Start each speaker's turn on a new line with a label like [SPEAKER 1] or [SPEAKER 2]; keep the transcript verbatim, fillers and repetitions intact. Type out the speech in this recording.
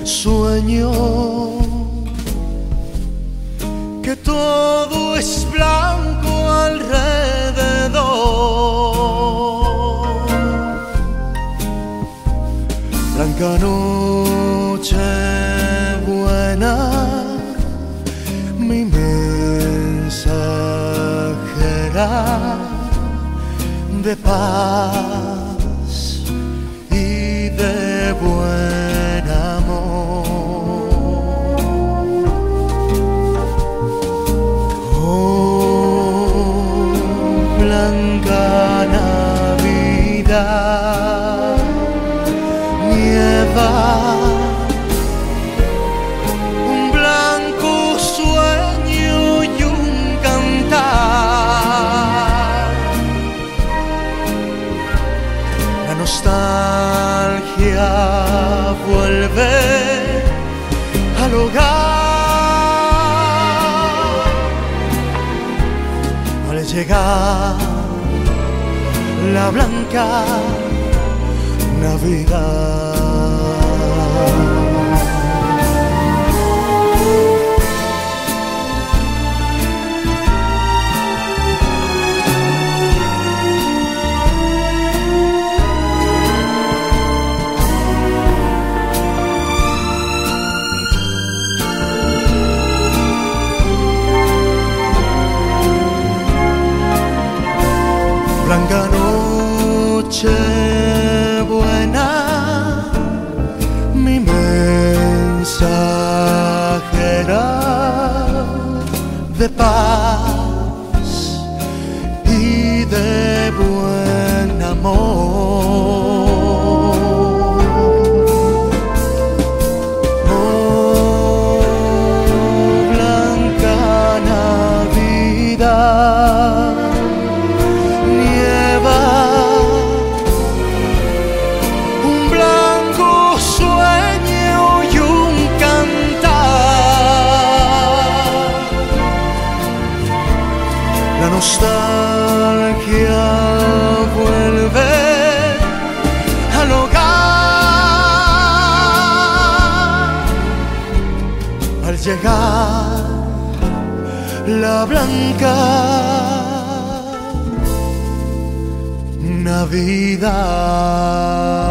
[SPEAKER 1] Sueño que todo es blanco alrededor. Blanca noche buena, mi mensajera de paz y de buen amor. Oh, blanca Navidad, nieva un blanco sueño y un cantar. La nostalgia vuelve al hogar al llegar la blanca Navidad. Blanca noche buena, mi mensajera de paz y de buen amor. Oh, blanca Navidad, un blanco sueño y un cantar. La nostalgia vuelve al hogar al llegar la blanca Navidad.